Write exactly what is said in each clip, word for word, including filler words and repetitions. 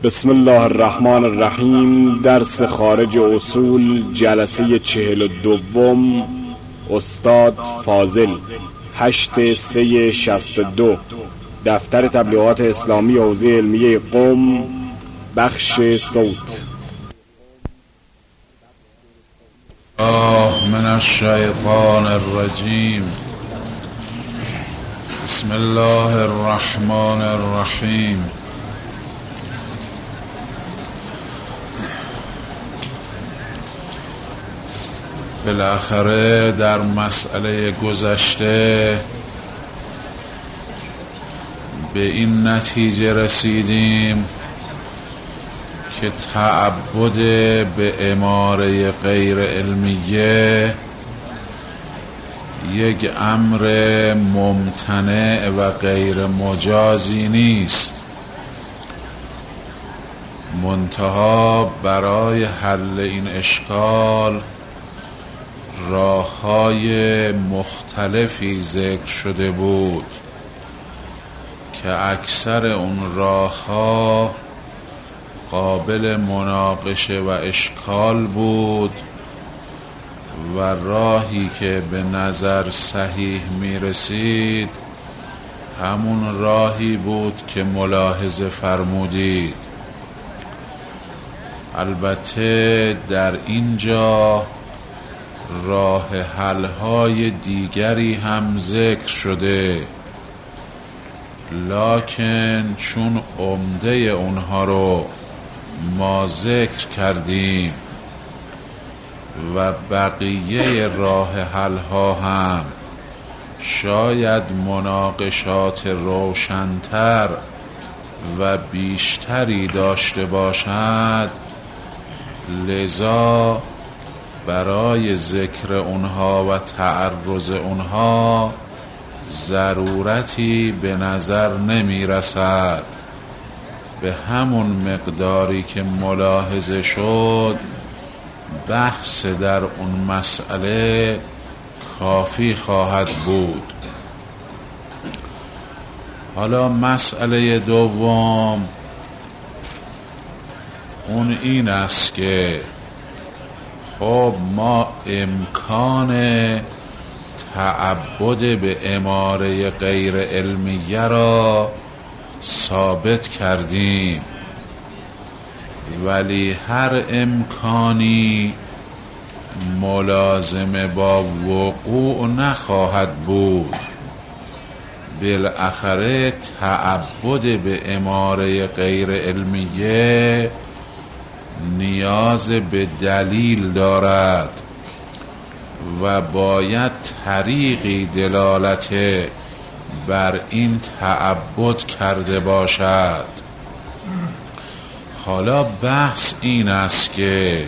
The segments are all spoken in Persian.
بسم الله الرحمن الرحیم. درس خارج اصول، جلسه چهل و دوم. استاد فاضل، هشت سه شست و دو، دفتر تبلیغات اسلامی حوزه علمیه قم، بخش صوت. آه من الشیطان الرجیم. بسم الله الرحمن الرحیم. بالاخره در مسئله گذشته به این نتیجه رسیدیم که تعبد به اماره غیر علمیه یک امر ممتنع و غیر مجازی نیست، منتها برای حل این اشکال راه‌های مختلفی ذکر شده بود که اکثر اون راه‌ها قابل مناقشه و اشکال بود و راهی که به نظر صحیح می رسید همون راهی بود که ملاحظه فرمودید. البته در اینجا راه حل‌های دیگری هم ذکر شده، لکن چون عمده اونها رو ما ذکر کردیم و بقیه راه حل‌ها هم شاید مناقشات روشن‌تر و بیشتری داشته باشد، لذا برای ذکر اونها و تعرض اونها ضرورتی به نظر نمی رسد. به همون مقداری که ملاحظه شد بحث در اون مسئله کافی خواهد بود. حالا مسئله دوم اون این است که خب ما امکان تعبد به اماره غیر علمیه را ثابت کردیم، ولی هر امکانی ملازم با وقوع نخواهد بود. بالاخره تعبد به اماره غیر علمیه نیاز به دلیل دارد و باید طریقی دلالت بر این تعبد کرده باشد. حالا بحث این است که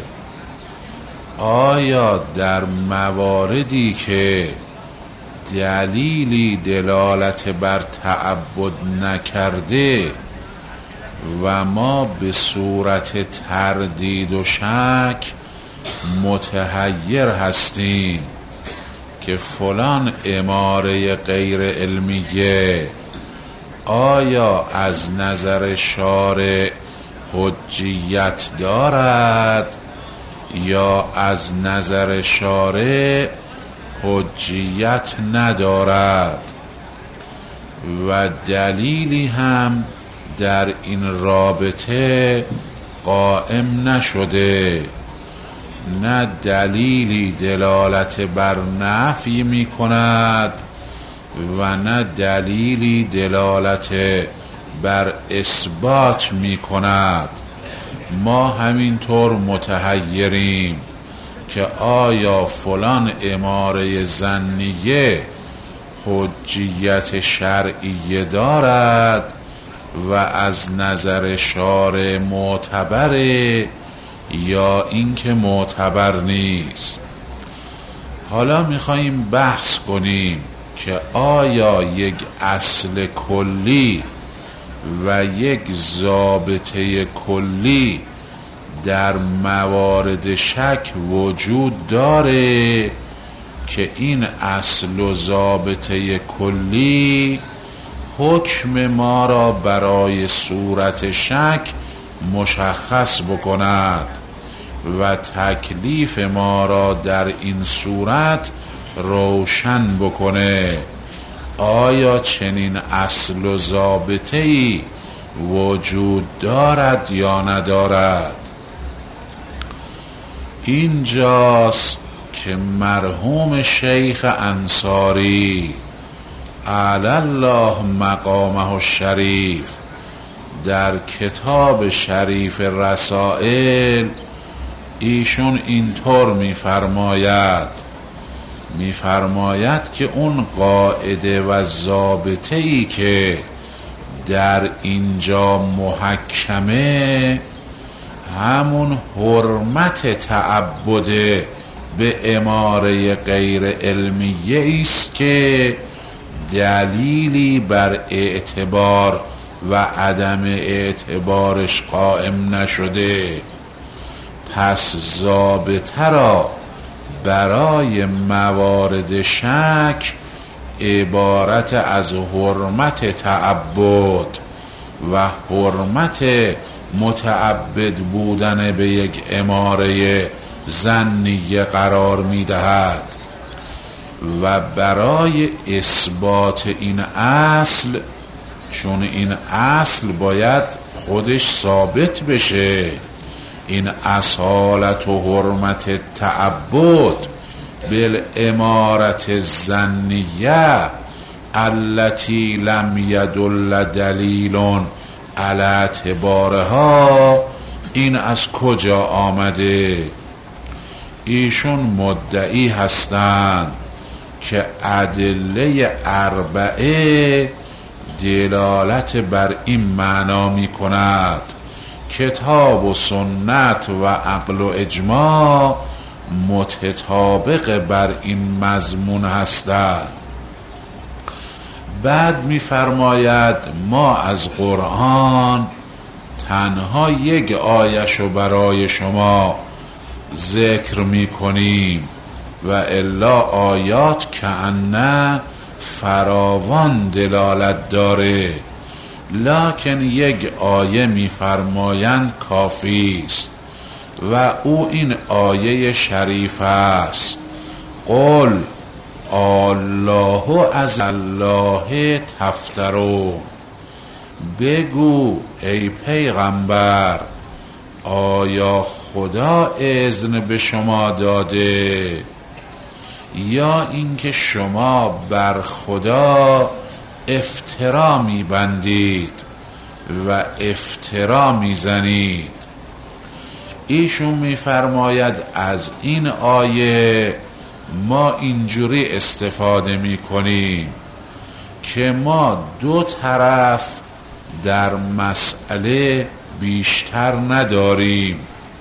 آیا در مواردی که دلیلی دلالت بر تعبد نکرده و ما به صورت تردید و شک متحیر هستیم که فلان اماره غیر علمیه آیا از نظر شارع حجیت دارد یا از نظر شارع حجیت ندارد و دلیلی هم در این رابطه قائم نشده، نه دلیلی دلالت بر نفی می کند و نه دلیلی دلالت بر اثبات می کند. ما همینطور متحیریم که آیا فلان اماره ظنیه حجیت شرعی دارد و از نظر شارع معتبره یا اینکه معتبر نیست. حالا میخواییم بحث کنیم که آیا یک اصل کلی و یک ضابطه کلی در موارد شک وجود داره که این اصل و ضابطه کلی حکم ما را برای صورت شک مشخص بکند و تکلیف ما را در این صورت روشن بکنه. آیا چنین اصل و ضابطه‌ای وجود دارد یا ندارد؟ اینجاست که مرحوم شیخ انصاری اعلی الله مقامه الشریف در کتاب شریف رسائل ایشون اینطور می‌فرماید می‌فرماید که اون قاعده و ضابطه‌ای که در اینجا محکمه همون حرمت تعبد به اماره غیر علمیه است که دلیلی بر اعتبار و عدم اعتبارش قائم نشده. پس ضابطه را برای موارد شک عبارت از حرمت تعبد و حرمت متعبد بودن به یک اماره ظنیه قرار می دهد و برای اثبات این اصل، چون این اصل باید خودش ثابت بشه، این اصالت و حرمت تعبد بالامارت الظنیه التي لم يدل دلیل علی اعتبارها، این از کجا آمده؟ ایشون مدعی هستند که ادله اربعه دلالت بر این معنا می کند کتاب و سنت و عقل و اجماع متطابق بر این مضمون هستند. بعد می فرماید ما از قرآن تنها یک آیه‌شو برای شما ذکر می کنیم و الا آیات کأنه فراوان دلالت داره، لکن یک آیه می فرمایند کافی است و او این آیه شریف است: قل الله از الله تفترون. بگو ای پیغمبر آیا خدا اذن به شما داده یا اینکه شما بر خدا افترا میبندید و افترا میزنید؟ ایشون میفرماید از این آیه ما اینجوری استفاده میکنیم که ما دو طرف در مسئله بیشتر نداریم،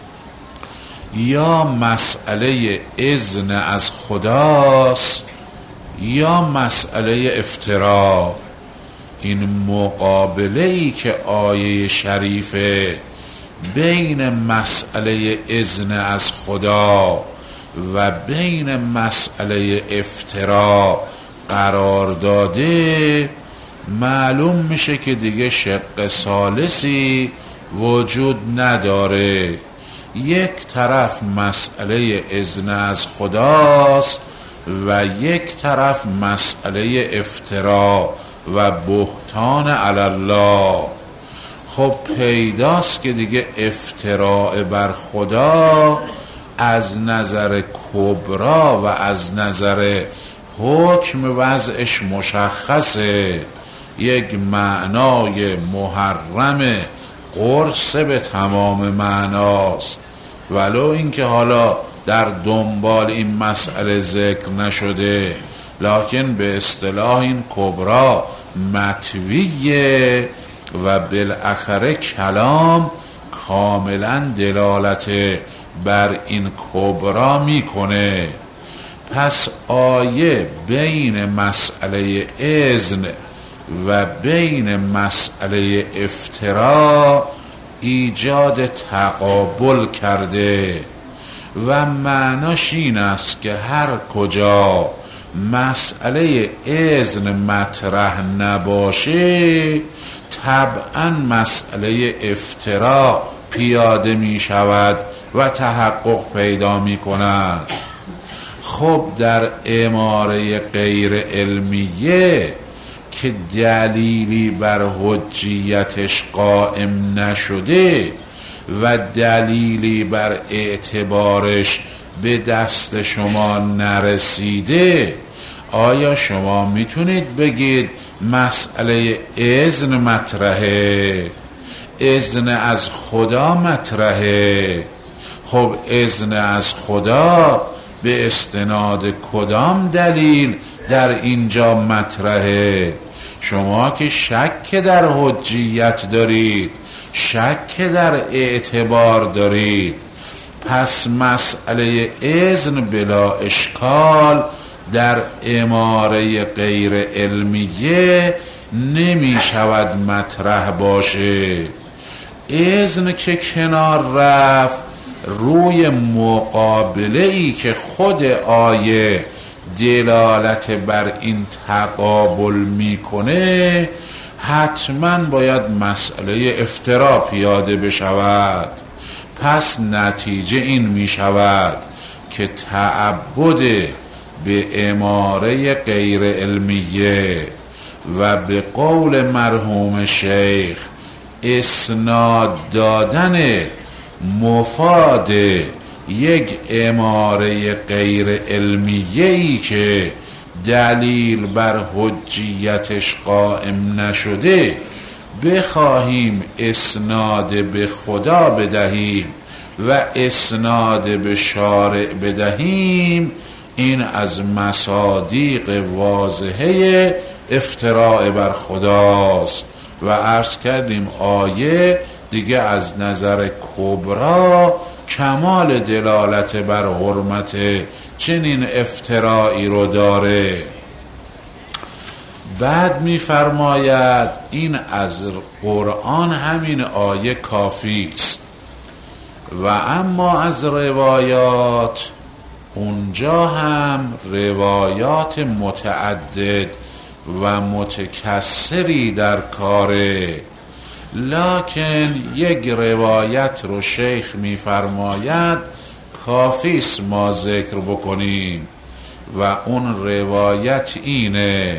یا مسئله اذن از خداست یا مسئله افترا. این مقابله‌ای که آیه شریفه بین مسئله اذن از خدا و بین مسئله افترا قرار داده، معلوم میشه که دیگه شق ثالثی وجود نداره. یک طرف مسئله اذن از خداست و یک طرف مسئله افترا و بهتان علی الله. خب پیداست که دیگه افتراء بر خدا از نظر کبرا و از نظر حکم وضعش مشخصه، یک معنای محرم قرص به تمام معناست، ولو اینکه حالا در دنبال این مسئله ذکر نشده، لکن به اصطلاح این کبرا مطویه و بالاخره کلام کاملا دلالت بر این کبرا میکنه. پس آیه بین مسئله اذن و بین مسئله افترا ایجاد تقابل کرده و معناش این است که هر کجا مسئله اذن مطرح نباشه طبعا مسئله افترا پیاده می شود و تحقق پیدا می کند. خب در اماره غیر علمیه که دلیلی بر حجیتش قائم نشده و دلیلی بر اعتبارش به دست شما نرسیده، آیا شما میتونید بگید مسئله اذن مطرحه؟ اذن از خدا مطرحه. خب اذن از خدا به استناد کدام دلیل در اینجا مطرحه؟ شما که شک در حجیت دارید، شک در اعتبار دارید، پس مسئله اذن بلا اشکال در اماره غیر علمیه نمی شود مطرح باشه. اذن که کنار رفت، روی مقابله ای که خود آیه دلالت بر این تقابل میکنه، حتما باید مسئله افترا پیاده بشود. پس نتیجه این می شود که تعبد به اماره غیر علمیه و به قول مرحوم شیخ اسناد دادن مفاد یک اماره غیر علمیه‌ای که دلیل بر حجیتش قائم نشده بخواهیم اسناد به خدا بدهیم و اسناد به شارع بدهیم، این از مصادیق واضحه افتراء بر خداست. و عرض کردیم آیه دیگه از نظر کبرا کمال دلالت بر حرمت چنین افترائی رو داره. بعد می‌فرماید این از قرآن همین آیه کافی است، و اما از روایات اونجا هم روایات متعدد و متکثری در کاره، لکن یک روایت رو شیخ می‌فرماید کافی است ما ذکر بکنیم و اون روایت اینه.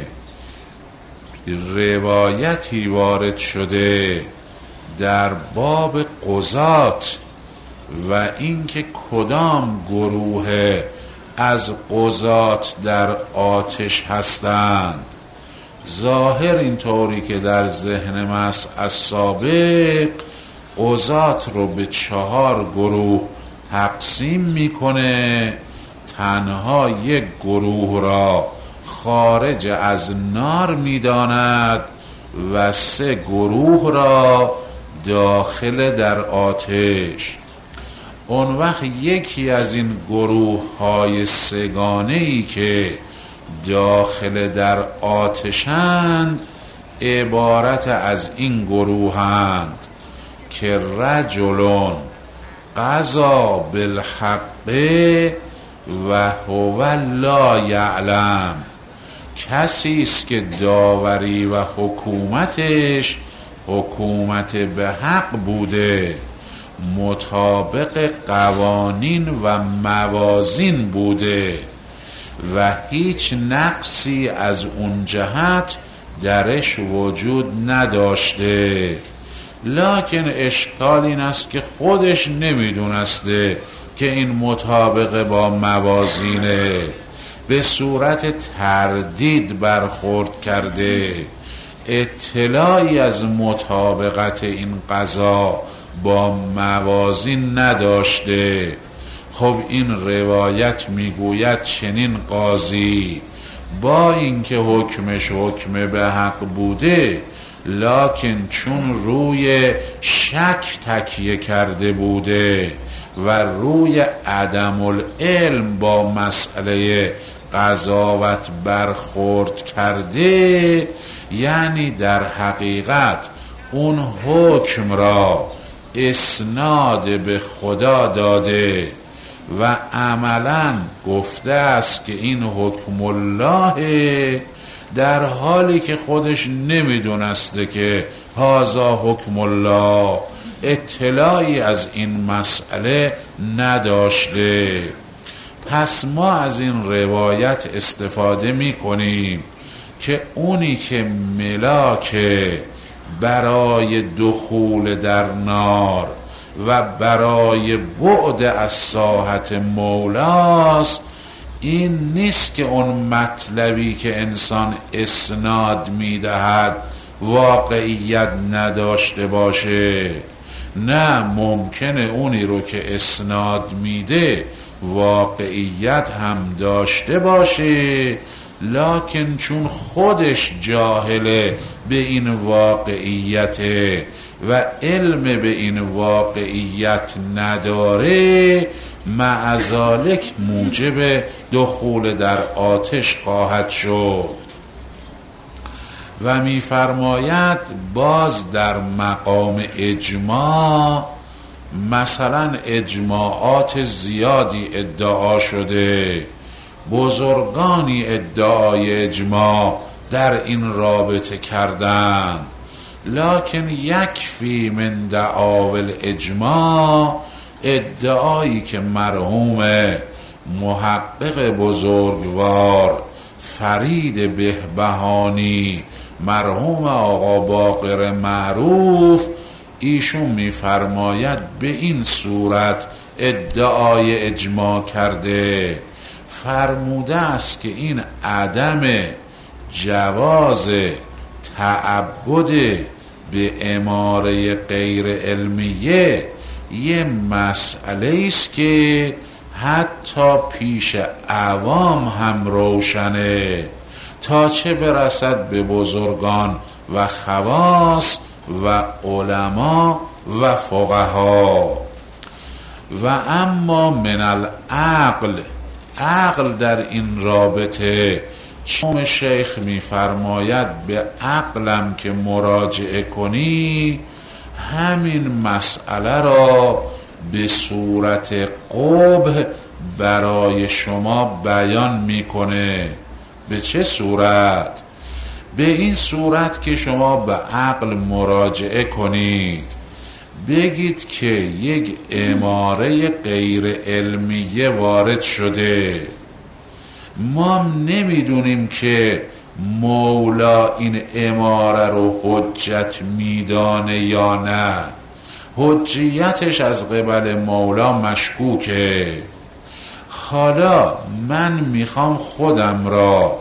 روایتی وارد شده در باب قضات و اینکه کدام گروه از قضات در آتش هستند. ظاهر اینطوری که در ذهن مس از سابق قضات رو به چهار گروه تقسیم میکنه، تنها یک گروه را خارج از نار میداند و سه گروه را داخل در آتش. اون وقت یکی از این گروه های سگانه‌ای که داخل در آتشند عبارت از این گروهند که رجلون قضا بالحق و هو لا یعلم، کسی است که داوری و حکومتش حکومت به حق بوده، مطابق قوانین و موازین بوده و هیچ نقصی از اون جهت درش وجود نداشته، لکن اشکال این است که خودش نمیدونسته که این مطابق با موازینه، به صورت تردید برخورد کرده، اطلاعی از مطابقت این قضا با موازین نداشته. خب این روایت میگوید چنین قاضی با اینکه حکمش حکم به حق بوده، لکن چون روی شک تکیه کرده بوده و روی عدم العلم با مسئله قضاوت برخورد کرده، یعنی در حقیقت اون حکم را اسناد به خدا داده و عملا گفته است که این حکم الله، در حالی که خودش نمیدونسته که هذا حکم الله، اطلاعی از این مسئله نداشته. پس ما از این روایت استفاده می کنیم که اونی که ملاکه برای دخول در نار و برای بعد از ساحت مولاست، این نیست که اون مطلبی که انسان اسناد میدهد واقعیت نداشته باشه. نه، ممکنه اونی رو که اسناد میده واقعیت هم داشته باشه، لکن چون خودش جاهله به این واقعیته و علم به این واقعیت نداره، معذالک موجب دخول در آتش خواهد شد. و می‌فرماید باز در مقام اجماع، مثلا اجماعات زیادی ادعا شده، بزرگانی ادعای اجماع در این رابطه کردند، لکن یکفی من دعاوی الاجماع، ادعایی که مرحوم محقق بزرگوار فرید بهبهانی، مرحوم آقا باقر معروف، ایشون میفرماید به این صورت ادعای اجماع کرده، فرموده است که این عدم جواز تعبد به اماره غیر علمیه یه مسئله است که حتی پیش عوام هم روشنه، تا چه برسد به بزرگان و خواص و علما و فقها. و اما من العقل، عقل در این رابطه چون شیخ میفرماید به عقلم که مراجعه کنی، همین مسئله را به صورت قبح برای شما بیان میکنه. به چه صورت؟ به این صورت که شما به عقل مراجعه کنید، بگید که یک اماره غیر علمیه وارد شده، ما نمیدونیم که مولا این اماره رو حجت میدانه یا نه، حجیتش از قبل مولا مشکوکه. حالا من میخوام خودم را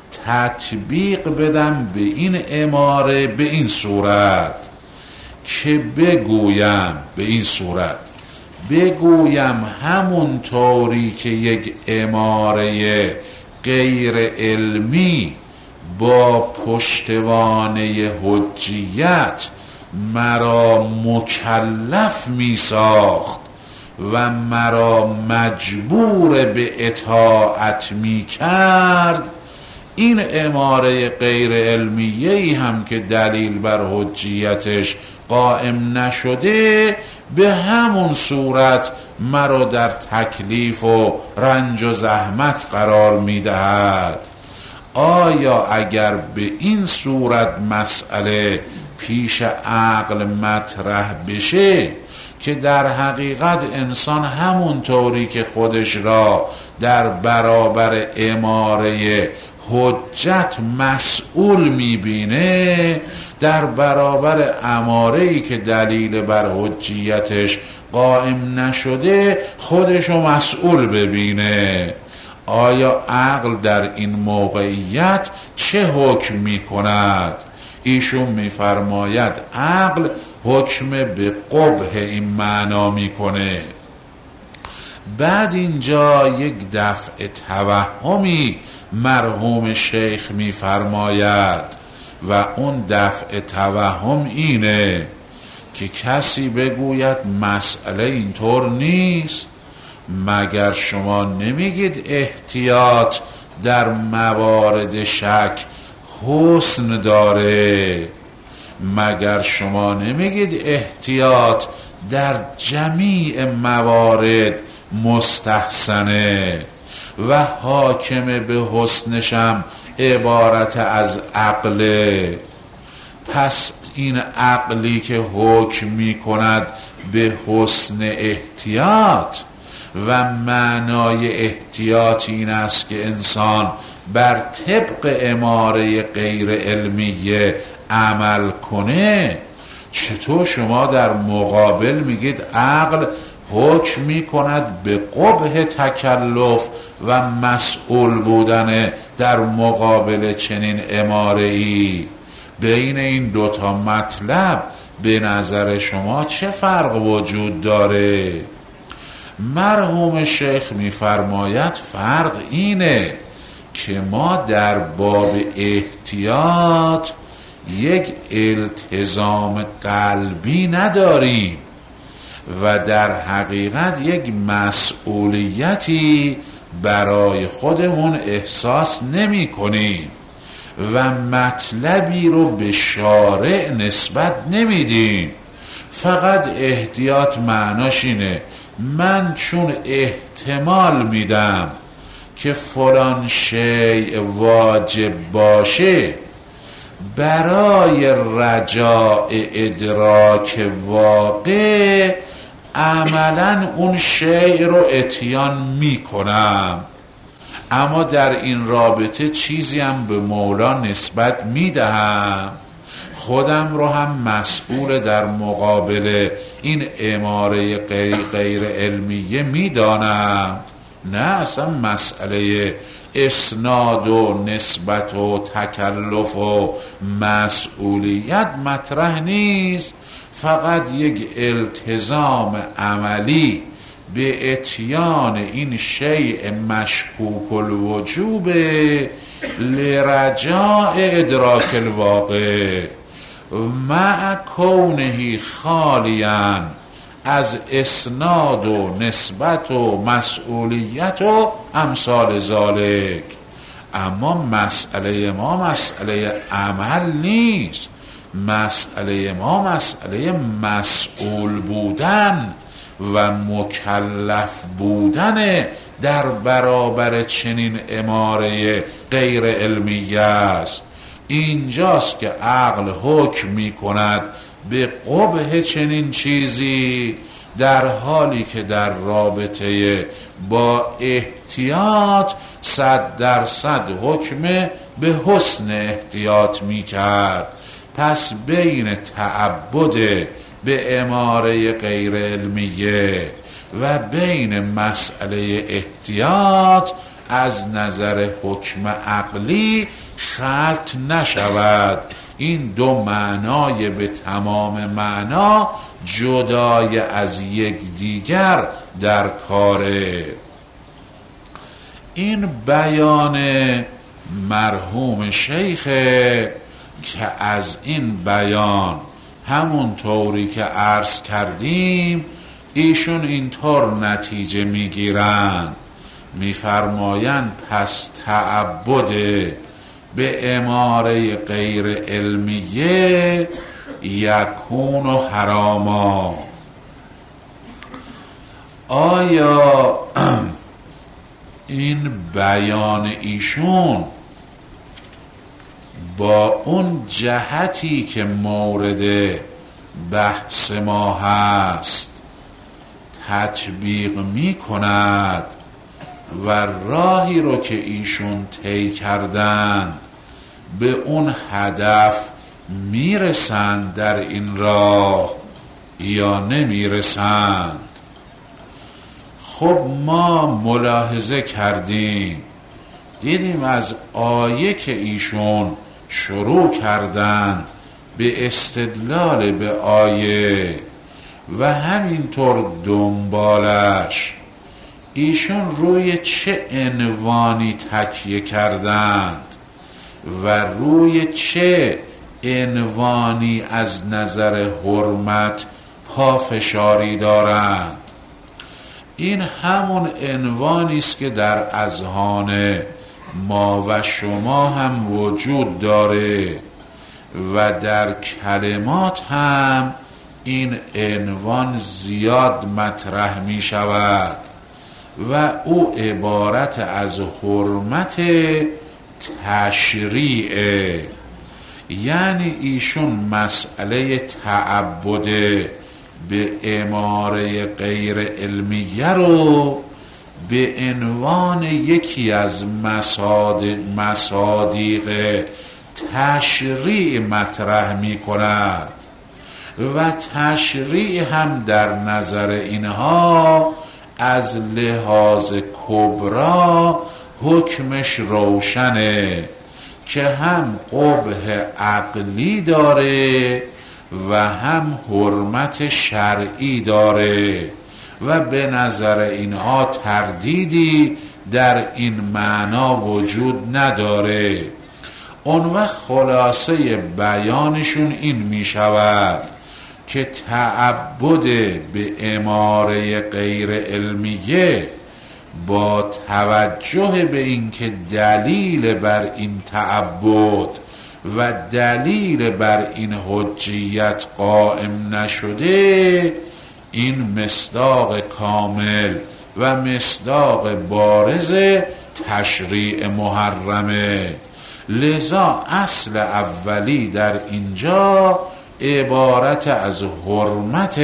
تطبیق بدم به این اماره به این صورت که بگویم، به این صورت بگویم همون طوری که یک اماره غیر علمی با پشتوانه حجیت مرا مکلف می ساخت و مرا مجبور به اطاعت می کرد، این اماره غیر علمیه‌ای هم که دلیل بر حجیتش قائم نشده، به همون صورت مرا در تکلیف و رنج و زحمت قرار می دهد. آیا اگر به این صورت مسئله پیش عقل مطرح بشه که در حقیقت انسان همون طوری که خودش را در برابر اماره حجت مسئول میبینه، در برابر اماره‌ای که دلیل بر حجیتش قائم نشده خودشو مسئول ببینه، آیا عقل در این موقعیت چه حکم میکند؟ ایشون میفرماید عقل حکم به قبح این معنا میکنه. بعد اینجا یک دفع توهمی مرحوم شیخ میفرماید و اون دفع توهم اینه که کسی بگوید مسئله اینطور نیست، مگر شما نمیگید احتیاط در موارد شک حسن داره؟ مگر شما نمیگید احتیاط در جمیع موارد مستحسنه و حاکم به حسنشم عبارت از عقله؟ پس این عقلی که حکم می کند به حسن احتیاط و معنای احتیاط این است که انسان بر طبق اماره غیر علمیه عمل کنه، چطور شما در مقابل میگید عقل حکم میکند به قبح تکلف و مسئول بودن در مقابل چنین اماره‌ای؟ بین این دوتا مطلب به نظر شما چه فرق وجود داره؟ مرحوم شیخ میفرماید فرق اینه که ما در باب احتیاط یک التزام قلبی نداریم و در حقیقت یک مسئولیتی برای خودمون احساس نمی کنیم و مطلبی رو به شارع نسبت نمیدیم. فقط احتیاط معناش اینه من چون احتمال میدم که فلان شیء واجب باشه، برای رجاء ادراک واقع عملا اون شیء رو اتیان میکنم، اما در این رابطه چیزی هم به مولا نسبت میدهم، خودم رو هم مسئول در مقابل این اماره غیر, غیر علمیه میدانم. نه، اصلا مسئله اسناد و نسبت و تکلف و مسئولیت مطرح نیست، فقط یک التزام عملی به اتیان این شیء مشکوک الوجوب لرجاء ادراک الواقع مع کونه خالیا از اسناد و نسبت و مسئولیت و امثال ذالک. اما مسئله ما مسئله عمل نیست، مسئله ما مسئله مسئول بودن و مکلف بودن در برابر چنین اماره غیر علمیه است. اینجاست که عقل حکم می کند به قبح چنین چیزی، در حالی که در رابطه با احتیاط صد درصد حکم به حسن احتیاط می کرد. پس بین تعبد به اماره غیر علمیه و بین مسئله احتیاط از نظر حکم عقلی خلط نشود. این دو معنای به تمام معنا جدای از یک دیگر در کاره. این بیان مرحوم شیخ که از این بیان همون طوری که عرض کردیم ایشون اینطور نتیجه میگیرند، میفرمایند پس تعبد به اماره غیر علمیه یکون و حراما. آیا این بیان ایشون با اون جهتی که مورد بحث ما هست تطبیق می کند و راهی رو که ایشون طی کردند به اون هدف میرسند در این راه یا نمیرسند؟ خب ما ملاحظه کردیم، دیدیم از آیه که ایشون شروع کردند به استدلال به آیه و همینطور دنبالش ایشون روی چه عنوانی تکیه کردند و روی چه عنوانی از نظر حرمت پافشاری دارند. این همون عنوانی است که در اذهان ما و شما هم وجود داره و در کلمات هم این عنوان زیاد مطرح می شود و او عبارت از حرمت تشریعه. یعنی ایشون مسئله تعبد به اماره غیر علمیه رو به عنوان یکی از مصادیق تشریع مطرح می کند و تشریع هم در نظر اینها از لحاظ کبرا حکمش روشنه که هم قبح عقلی داره و هم حرمت شرعی داره و به نظر اینها تردیدی در این معنا وجود نداره. اون وقت خلاصه بیانشون این می شود که تعبد به اماره غیر علمیه با توجه به اینکه دلیل بر این تعبد و دلیل بر این حجیت قائم نشده، این مصداق کامل و مصداق بارز تشریع محرمه. لذا اصل اولی در اینجا عبارت از حرمت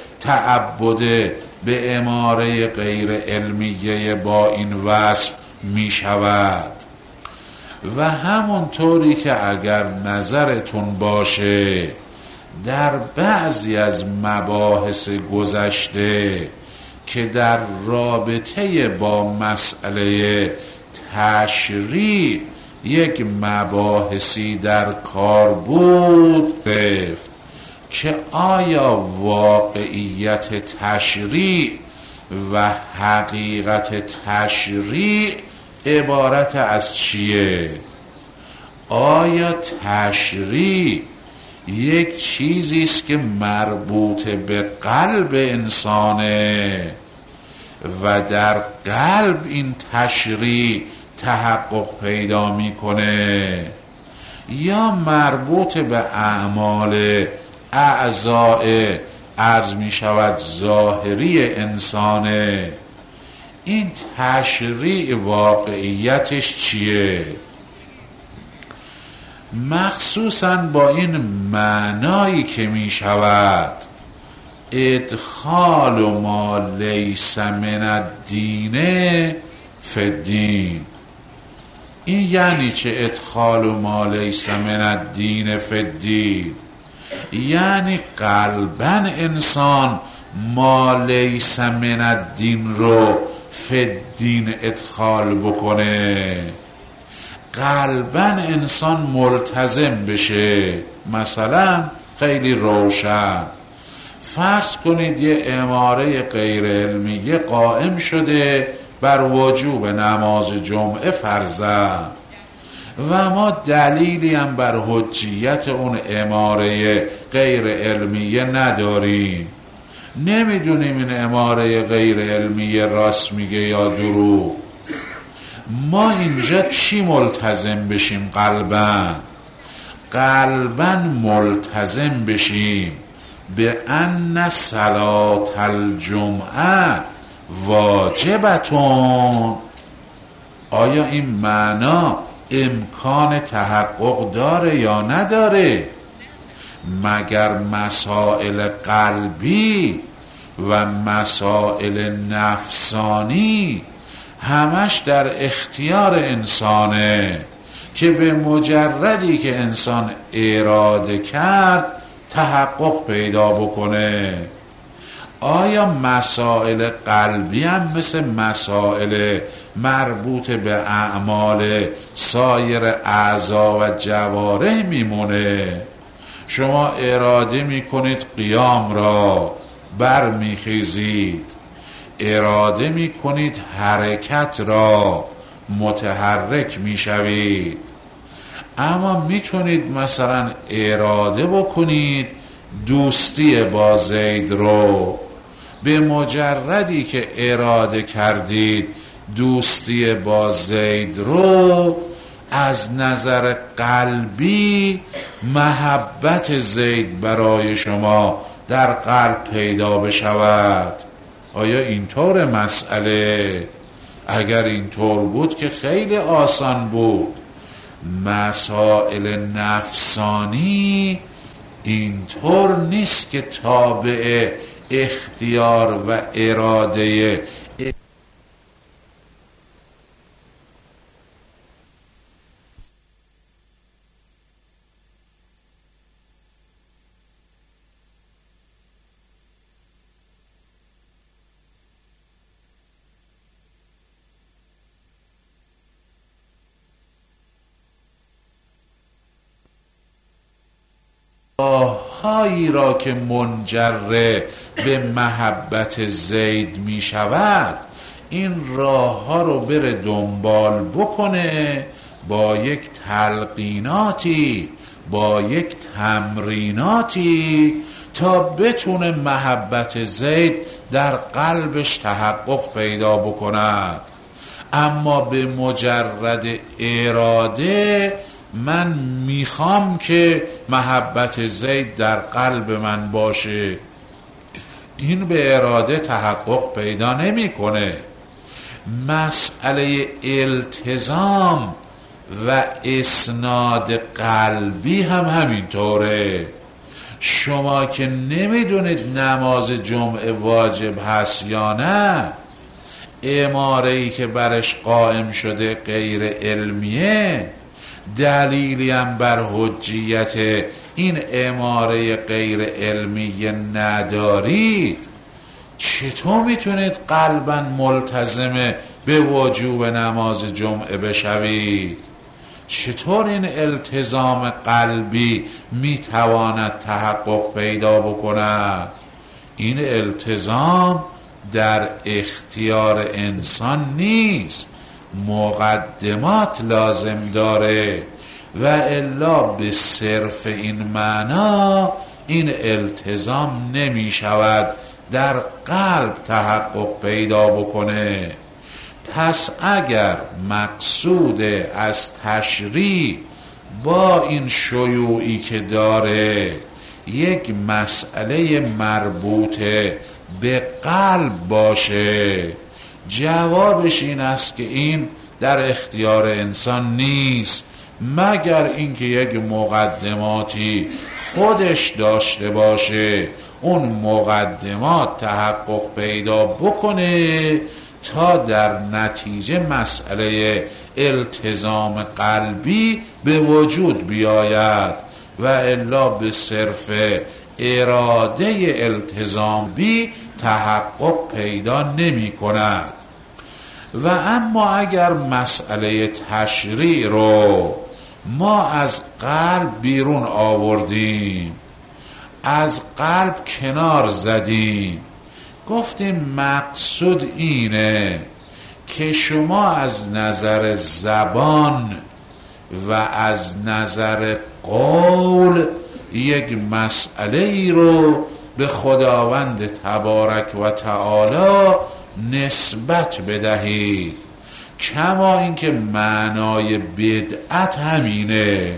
تعبد به اماره غیر علمیه با این وصف می شود. و همونطوری که اگر نظرتون باشه در بعضی از مباحث گذشته که در رابطه با مسئله تشریع یک مباحثی در کار بود گفت که آیا واقعیت تشریع و حقیقت تشریع عبارت از چیه؟ آیا تشریع یک چیزی است که مربوط به قلب انسانه و در قلب این تشریع تحقق پیدا میکنه، یا مربوط به اعمال اعضاء عرض می شود ظاهری انسانه؟ این تشریع واقعیتش چیه؟ مخصوصاً با این معنایی که می شود ادخال ما لیس من الدین فی الدین. این یعنی چه ادخال ما لیس من الدین فی الدین؟ یعنی قلباً انسان ما لیس من الدین رو فی الدین ادخال بکنه، قلباً انسان ملتزم بشه. مثلا خیلی روشن فرض کنید یه اماره غیر علمیه قائم شده بر وجوب نماز جمعه فرضاً و ما دلیلی هم بر حجیت اون اماره غیر علمیه نداریم، نمیدونیم این اماره غیر علمیه راست میگه یا دروغ. ما اینجا چی ملتزم بشیم؟ قلباً قلباً ملتزم بشیم به ان صلاة الجمعه واجبتون. آیا این معنا امکان تحقق داره یا نداره؟ مگر مسائل قلبی و مسائل نفسانی همش در اختیار انسانه که به مجردی که انسان اراده کرد تحقق پیدا بکنه. آیا مسائل قلبی هم مثل مسائل مربوط به اعمال سایر اعضا و جوارح میمونه؟ شما اراده میکنید قیام را، بر میخیزید، اراده میکنید حرکت را، متحرک میشوید. اما میتونید مثلا اراده بکنید دوستی با زید رو، به مجردی که اراده کردید دوستی با زید رو، از نظر قلبی محبت زید برای شما در قلب پیدا بشود. آیا اینطور مسئله؟ اگر اینطور بود که خیلی آسان بود. مسائل نفسانی اینطور نیست که تابع اختیار و اراده هایی را که منجر به محبت زید می شود، این راه ها رو بره دنبال بکنه با یک تلقیناتی، با یک تمریناتی، تا بتونه محبت زید در قلبش تحقق پیدا بکند. اما به مجرد اراده من میخوام که محبت زید در قلب من باشه، این به اراده تحقق پیدا نمیکنه. مسئله التزام و اسناد قلبی هم همینطوره. شما که نمیدونید نماز جمعه واجب هست یا نه، اماره‌ای که برش قائم شده غیر علمیه، دلیلی هم بر حجیت این اماره غیر علمی ندارید، چطور میتونید قلباً ملتزم به وجوب نماز جمعه بشوید؟ چطور این التزام قلبی میتواند تحقق پیدا بکند؟ این التزام در اختیار انسان نیست، مقدمات لازم داره، و الا به صرف این معنا این التزام نمی شود در قلب تحقق پیدا بکنه. پس اگر مقصود از تشریع با این شیوعی که داره یک مسئله مربوط به قلب باشه، جوابش این است که این در اختیار انسان نیست، مگر اینکه یک مقدماتی خودش داشته باشه، اون مقدمات تحقق پیدا بکنه تا در نتیجه مسئله التزام قلبی به وجود بیاید، و الا به صرف اراده التزام بی تحقق پیدا نمی کند. و اما اگر مسئله تشریع رو ما از قلب بیرون آوردیم، از قلب کنار زدیم، گفتیم مقصود اینه که شما از نظر زبان و از نظر قول یک مسئله ای رو به خداوند تبارک و تعالی نسبت بدهید، کما اینکه معنای بدعت همینه.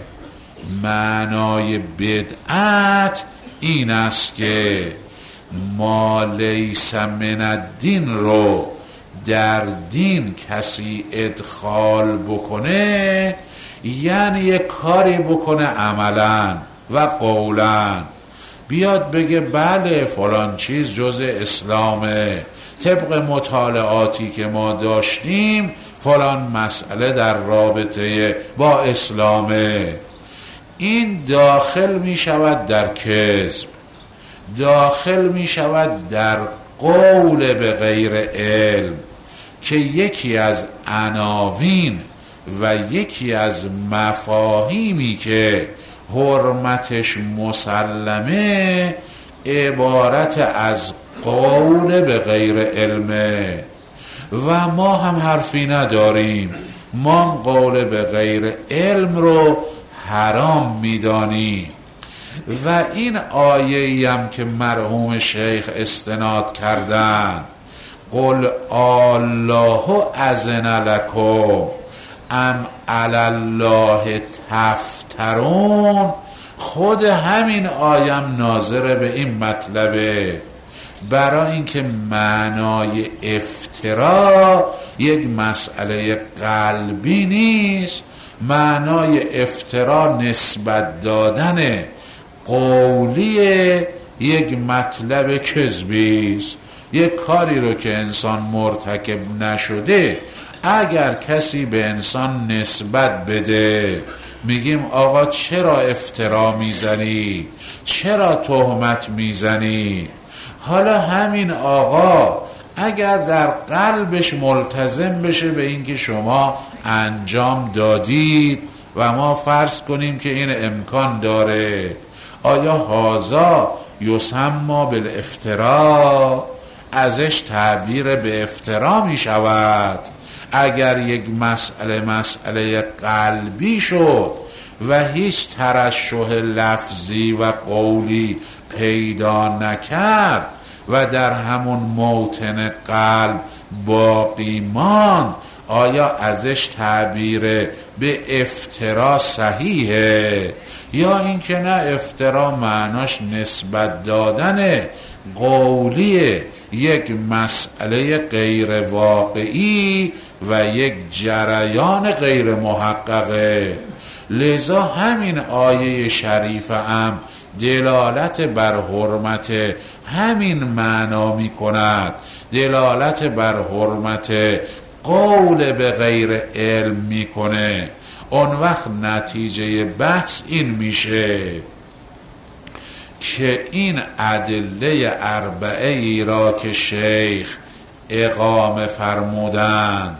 معنای بدعت این است که ما لیس من الدین رو در دین کسی ادخال بکنه، یعنی یک کاری بکنه عملا و قولا، بیاد بگه بله فلان چیز جزء اسلامه، طبق مطالعاتی که ما داشتیم فلان مسئله در رابطه با اسلامه. این داخل می شود در کذب، داخل می شود در قول به غیر علم، که یکی از عناوین و یکی از مفاهیمی که حرمتش مسلمه عبارت از قول به غیر علمه، و ما هم حرفی نداریم، ما قول به غیر علم رو حرام میدانیم. و این آیه‌ای هم که مرحوم شیخ استناد کردن، قل الله اذن لکم ام علی الله تفترون، خود همین آیم ناظر به این مطلبه. برای اینکه معنای افترا یک مسئله قلبی نیست، معنای افترا نسبت دادن قولی یک مطلب کذبی است. یک کاری رو که انسان مرتکب نشده اگر کسی به انسان نسبت بده، میگیم آقا چرا افترا میزنی، چرا تهمت میزنی؟ حالا همین آقا اگر در قلبش ملتزم بشه به اینکه شما انجام دادید و ما فرض کنیم که این امکان داره، آیا هازا یسمى بالافترا، ازش تعبیر به افترا می شود؟ اگر یک مسئله مسئله قلبی شد و هیچ ترشح لفظی و قولی پیدا نکرد و در همون موطن قلب باقی ماند، آیا ازش تعبیر به افترا صحیحه؟ یا اینکه نه، افترا معناش نسبت دادن قولی یک مسئله غیر واقعی و یک جریان غیر محققه. لذا همین آیه شریفه هم دلالت بر حرمت همین معنا می کند، دلالت بر حرمت قول به غیر علم می کنه. اون وقت نتیجه بحث این میشه که این ادله اربعه ای را که شیخ اقامه فرمودند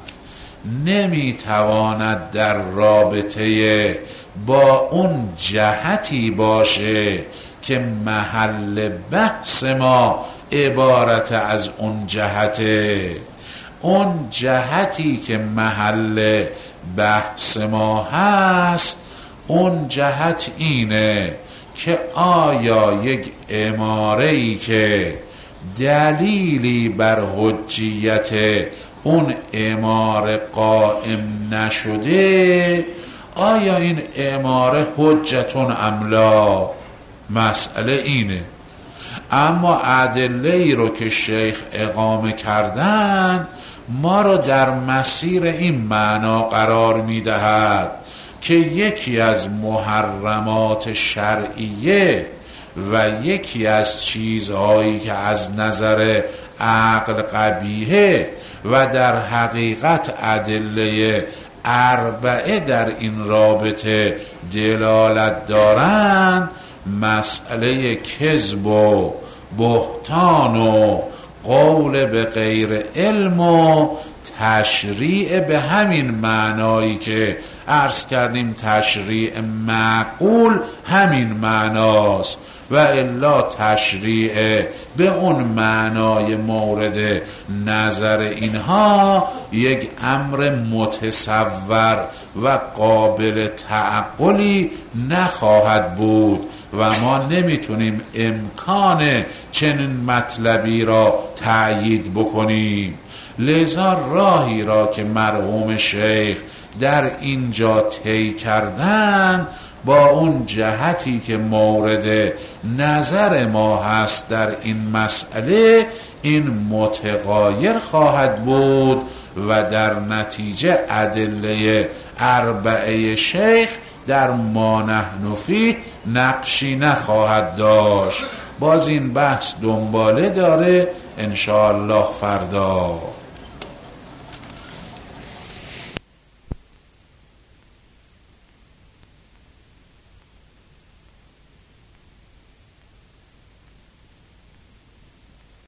نمیتواند در رابطه با اون جهتی باشه که محل بحث ما عبارت از اون جهته. اون جهتی که محل بحث ما هست، اون جهت اینه که آیا یک اماره‌ای که دلیلی بر حجیت اون اماره قائم نشده، آیا این اماره حجتون املا؟ مسئله اینه. اما ادله ای رو که شیخ اقامه کردن ما رو در مسیر این معنا قرار میدهد که یکی از محرمات شرعیه و یکی از چیزهایی که از نظر عقل قبیحه و در حقیقت ادله اربعه در این رابطه دلالت دارند، مسئله کذب و بهتان و قول به غیر علم و تشریع به همین معنایی که عرض کردیم تشریع معقول همین معناست، و الا تشریع به اون معنای مورد نظر اینها یک امر متصور و قابل تعقلی نخواهد بود و ما نمیتونیم امکان چنین مطلبی را تأیید بکنیم. لذا راهی را که مرحوم شیخ در اینجا طی کردن با اون جهتی که مورد نظر ما هست در این مسئله، این متغایر خواهد بود و در نتیجه ادله اربعه شیخ در ما نحن فیه نقشی نخواهد داشت. باز این بحث دنباله داره انشاءالله فردا.